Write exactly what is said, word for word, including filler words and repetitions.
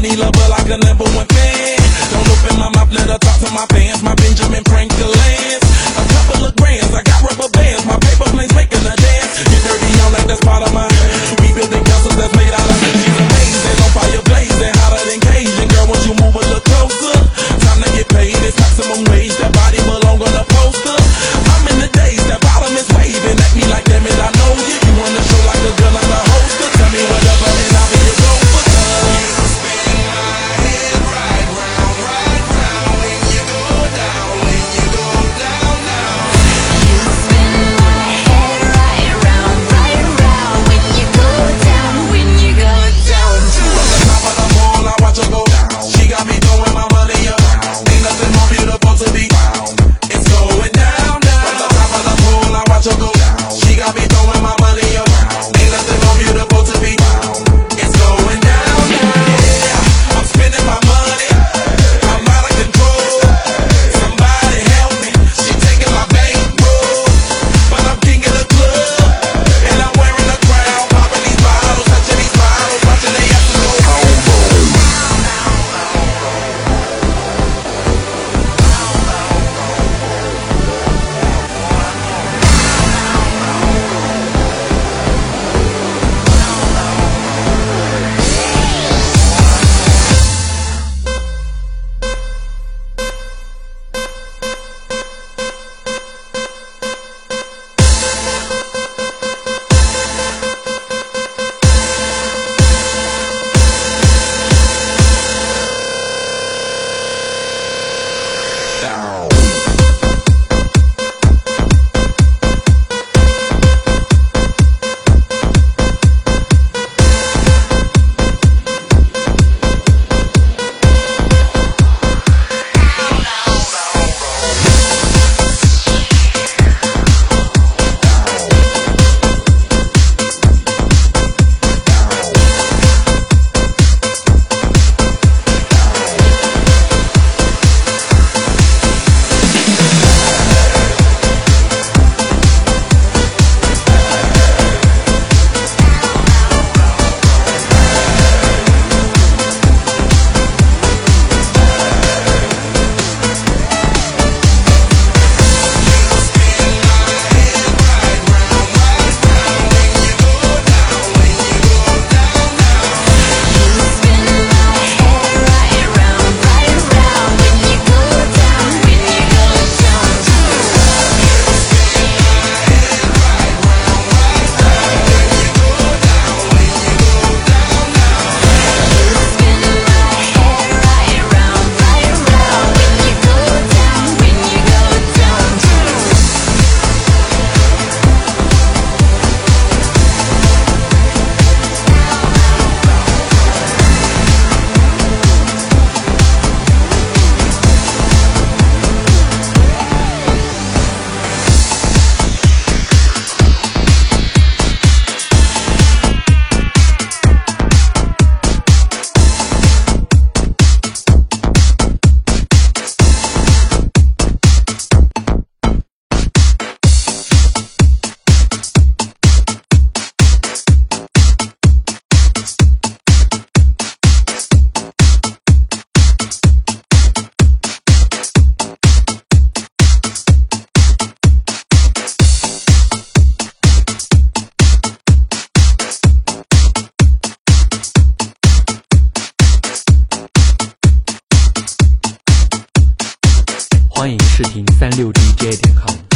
money lover like a number one fan. Don't open my mouth, let her talk to my fans. My Benjamin Franklin. A couple of grands, I got rubber bands. My paper planes making a dance. Get dirty on like that's part of my. We building castles that's made out of me. She's amazing, on fire blazing, hotter than Cajun. Girl, once you move a little closer, time to get paid. It's maximum wage. That body belong on a poster. I'm in the days, that bottom is waving at me like damn it, I know you. You wanna show like a girl, I'm a holster. Tell me whatever, and I'll be your gopher. You spin my head right round, right round when you go down, when you go down, down. You spin my head right round, right round when you go down, when you go down. From the top of the pole, I watch her go down. She got me throwing my money around. Ain't nothing more beautiful to be found. It's going down, down. From the top of the pole, I watch her go down. She got me throwing my money around. Ain't nothing more beautiful to be found. It's going down, down. Yeah, I'm spending my money. I'm out of control. Somebody help me. She taking my bankroll, but I'm king of the club, and I'm wearing a crown. Popping these bottles, touching these bottles, watching they asses go home. Down. 欢迎试听三六 D J 点 com。